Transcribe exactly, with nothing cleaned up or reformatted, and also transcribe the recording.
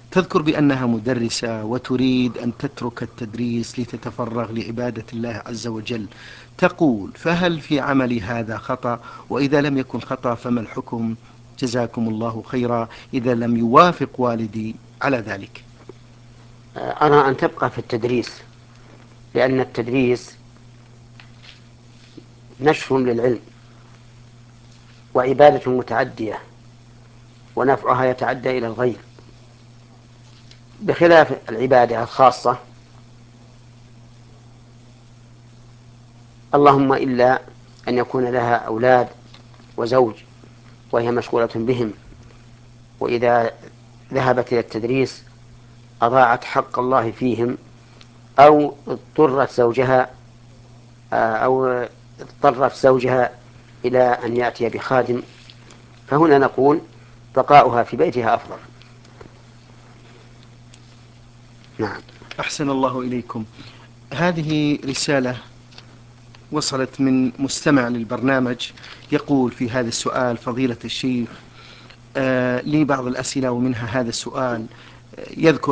تذكر بأنها مدرسة وتريد أن تترك التدريس لتتفرغ لعبادة الله عز وجل. تقول: فهل في عملي هذا خطأ؟ وإذا لم يكن خطأ فما الحكم؟ جزاكم الله خيرا إذا لم يوافق والدي على ذلك. أرى أن تبقى في التدريس، لأن التدريس نشر للعلم وعبادة متعدية، ونفعها يتعدى إلى الغير، بخلاف العبادة الخاصة، اللهم إلا أن يكون لها أولاد وزوج وهي مشغولة بهم، وإذا ذهبت إلى التدريس أضاعت حق الله فيهم، أو اضطرت زوجها أو اضطرت زوجها إلى أن يأتي بخادم، فهنا نقول بقاؤها في بيتها أفضل. نعم. أحسن الله إليكم. هذه رسالة وصلت من مستمع للبرنامج، يقول في هذا السؤال: فضيلة الشيخ، آه لي بعض الأسئلة ومنها هذا السؤال. آه، يذكر